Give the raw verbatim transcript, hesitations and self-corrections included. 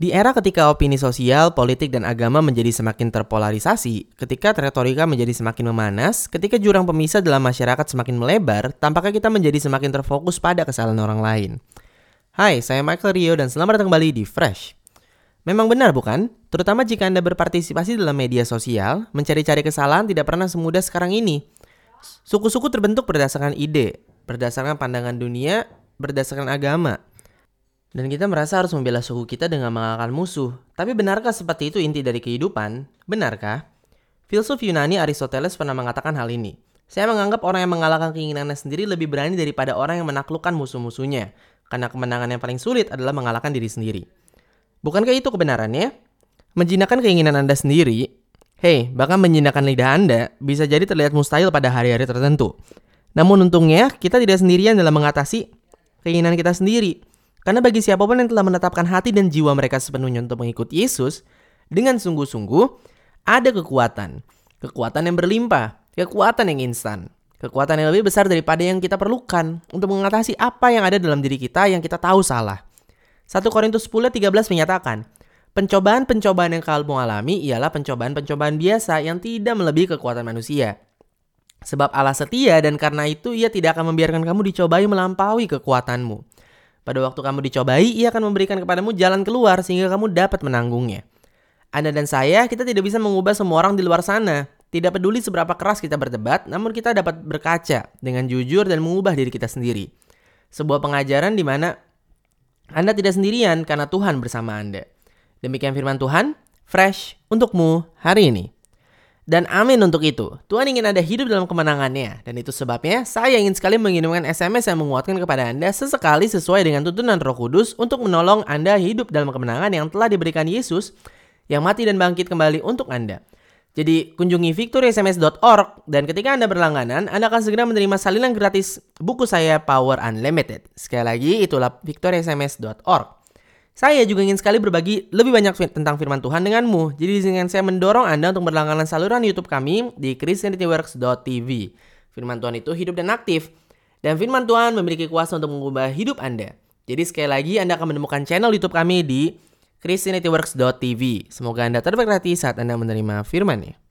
Di era ketika opini sosial, politik, dan agama menjadi semakin terpolarisasi, ketika retorika menjadi semakin memanas, ketika jurang pemisah dalam masyarakat semakin melebar, tampaknya kita menjadi semakin terfokus pada kesalahan orang lain. Hai, saya Michael Rio dan selamat datang kembali di Fresh. Memang benar bukan? Terutama jika Anda berpartisipasi dalam media sosial, mencari-cari kesalahan tidak pernah semudah sekarang ini. Suku-suku terbentuk berdasarkan ide, berdasarkan pandangan dunia, berdasarkan agama. Dan kita merasa harus membela suku kita dengan mengalahkan musuh. Tapi benarkah seperti itu inti dari kehidupan? Benarkah? Filsuf Yunani Aristoteles pernah mengatakan hal ini. Saya menganggap orang yang mengalahkan keinginannya sendiri lebih berani daripada orang yang menaklukkan musuh-musuhnya. Karena kemenangan yang paling sulit adalah mengalahkan diri sendiri. Bukankah itu kebenarannya? Menjinakkan keinginan Anda sendiri, hei, bahkan menjinakkan lidah Anda, bisa jadi terlihat mustahil pada hari-hari tertentu. Namun untungnya, kita tidak sendirian dalam mengatasi keinginan kita sendiri. Karena bagi siapapun yang telah menetapkan hati dan jiwa mereka sepenuhnya untuk mengikuti Yesus, dengan sungguh-sungguh ada kekuatan. Kekuatan yang berlimpah, kekuatan yang instan. Kekuatan yang lebih besar daripada yang kita perlukan untuk mengatasi apa yang ada dalam diri kita yang kita tahu salah. satu Korintus sepuluh tiga belas menyatakan, pencobaan-pencobaan yang kamu alami ialah pencobaan-pencobaan biasa yang tidak melebihi kekuatan manusia. Sebab Allah setia dan karena itu ia tidak akan membiarkan kamu dicobai melampaui kekuatanmu. Pada waktu kamu dicobai, ia akan memberikan kepadamu jalan keluar sehingga kamu dapat menanggungnya. Anda dan saya, kita tidak bisa mengubah semua orang di luar sana. Tidak peduli seberapa keras kita berdebat, namun kita dapat berkaca dengan jujur dan mengubah diri kita sendiri. Sebuah pengajaran di mana Anda tidak sendirian karena Tuhan bersama Anda. Demikian firman Tuhan, fresh untukmu hari ini. Dan amin untuk itu. Tuhan ingin Anda hidup dalam kemenangannya. Dan itu sebabnya saya ingin sekali mengirimkan S M S yang menguatkan kepada Anda sesekali sesuai dengan tuntunan Roh Kudus untuk menolong Anda hidup dalam kemenangan yang telah diberikan Yesus yang mati dan bangkit kembali untuk Anda. Jadi kunjungi victory s m s dot org dan ketika Anda berlangganan, Anda akan segera menerima salinan gratis buku saya Power Unlimited. Sekali lagi itulah victory s m s dot org. Saya juga ingin sekali berbagi lebih banyak tentang firman Tuhan denganmu. Jadi dengan saya mendorong Anda untuk berlangganan saluran YouTube kami di christianityworks dot t v. Firman Tuhan itu hidup dan aktif. Dan firman Tuhan memiliki kuasa untuk mengubah hidup Anda. Jadi sekali lagi Anda akan menemukan channel YouTube kami di christianityworks dot t v. Semoga Anda terberkati saat Anda menerima firman-Nya.